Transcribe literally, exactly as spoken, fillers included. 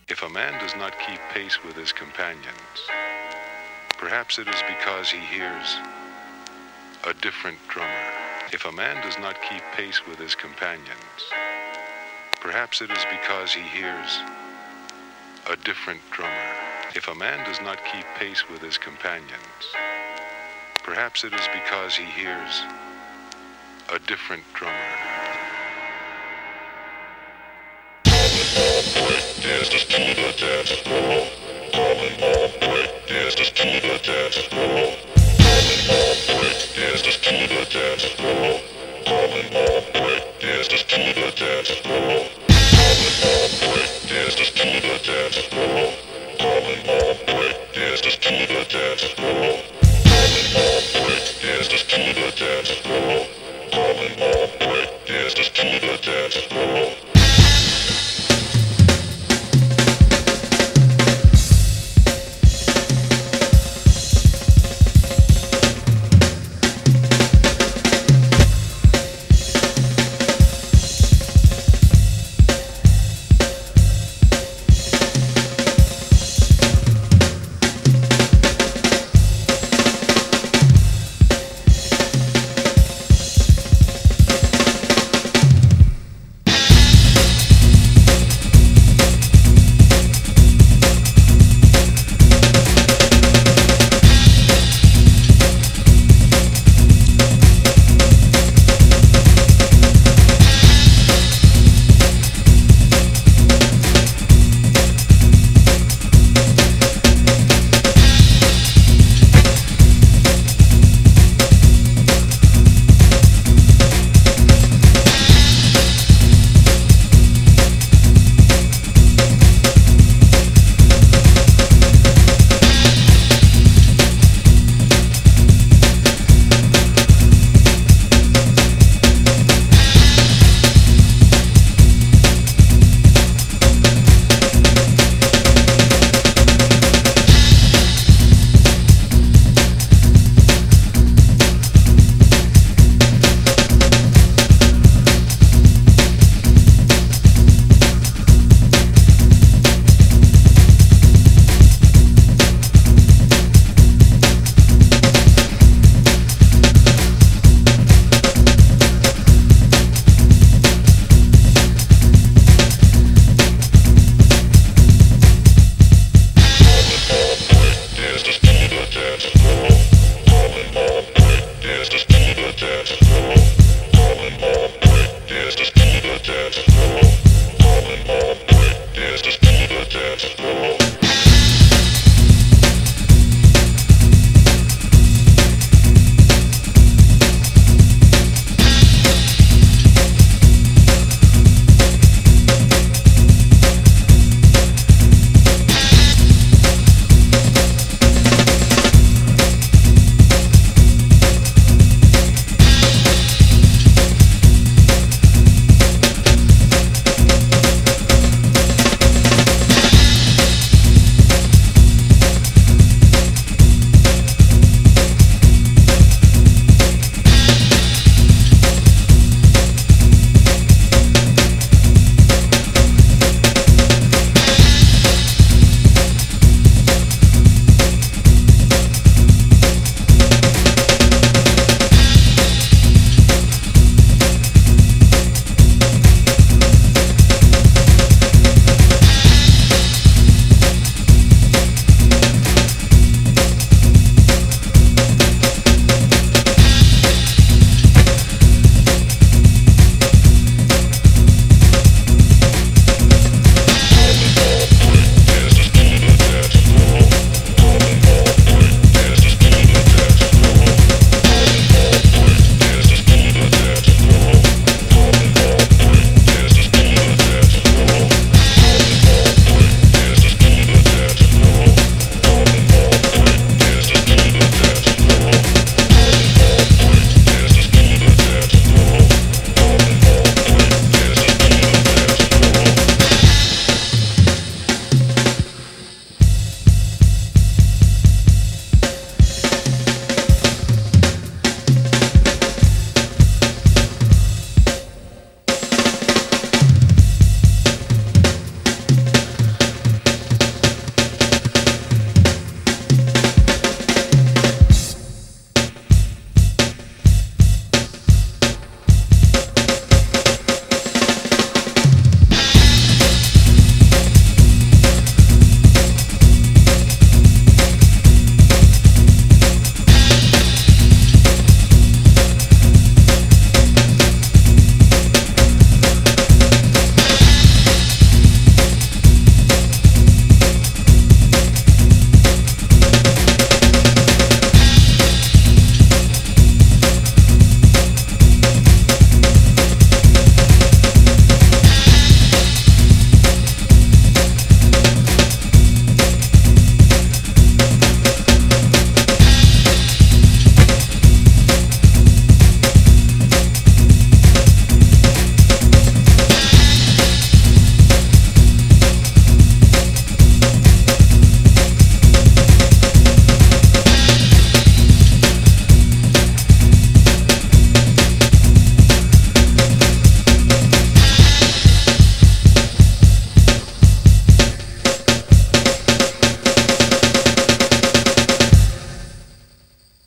If a man does not keep pace with his companions, perhaps it is because he hears a different drummer. If a man does not keep pace with his companions, perhaps it is because he hears a different drummer. If a man does not keep pace with his companions, perhaps it is because he hears a different drummer. Dance to the dance floor. Calling all break. Dance to the dance floor. Calling all break. Dance to the dance floor. Calling all break. Dance to the dance floor. Calling all break. Dance to the dance floor. Calling all break. Dance to the dance floor. Calling all break. Dance to the dance floor. Calling all break. Dance to the dance floor. Dance to the dance floor.